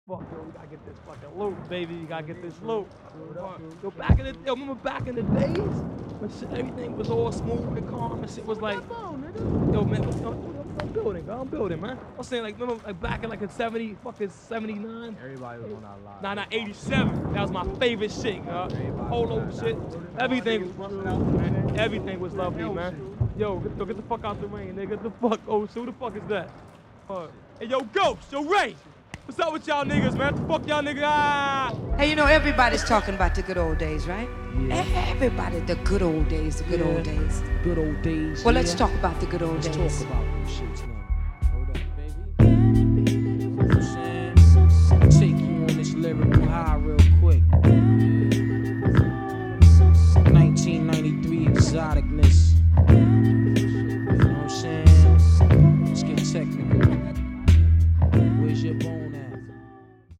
fuck, yo, we gotta get this fucking loot, baby. You gotta get this loot. Yo, remember back in the days when shit, everything was all smooth and calm and shit was like, yo, man, I'm building, man. I'm saying, like, remember, like, back in, like, in 79? Everybody was on our line. Nah, 87. That was my favorite shit, polo shit. Everything was lovely, man. Yo, get the fuck out the rain, nigga. Get the fuck, who the fuck is that? Hey, yo, Ghost, yo, Ray. What's up with y'all niggas, man? The fuck y'all niggas? Ah! Hey, you know, everybody's talking about the good old days, right? Yeah. Everybody, the good old days, the good old days. Good old days. Well, let's talk about the good old days. Let's talk about it.